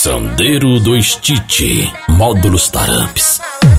Sandeiro do Stitch, módulos Taramps.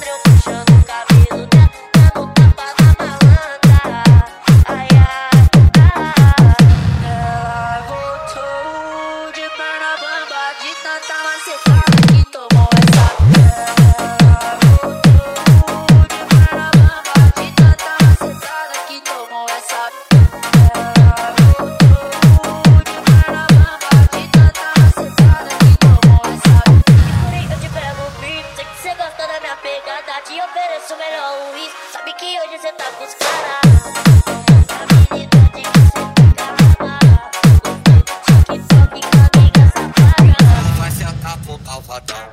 Te ofereço o melhor uísque. Sabe que hoje cê tá com os caras. Vai sentar pro calvadão.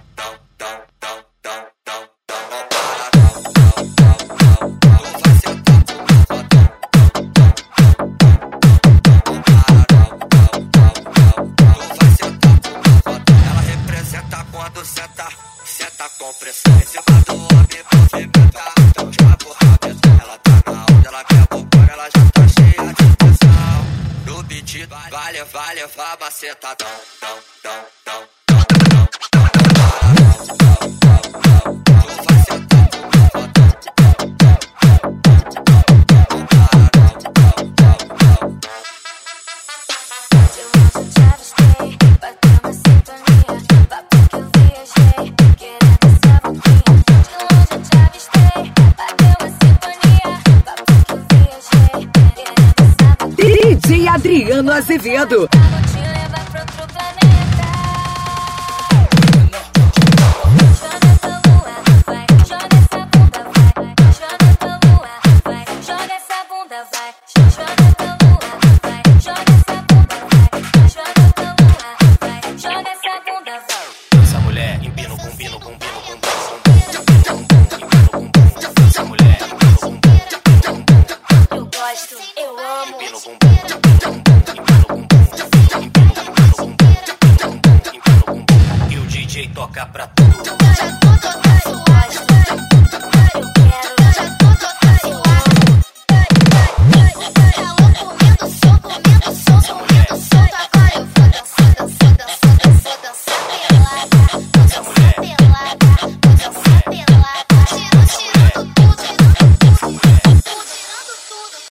Ela representa quando senta com pressão. Em cima do homem movimenta, então joga pro rabeta. Ela tá na onda, ela quer bocor, ela já tá cheia de pressão. No beat vai levar macetadão. DJ Adriano Azevedo. Essa mulher empina o bumbum, essa mulher empina o bumbum. Eu gosto, eu amo. Empina o bumbum, e o DJ toca pra tudo.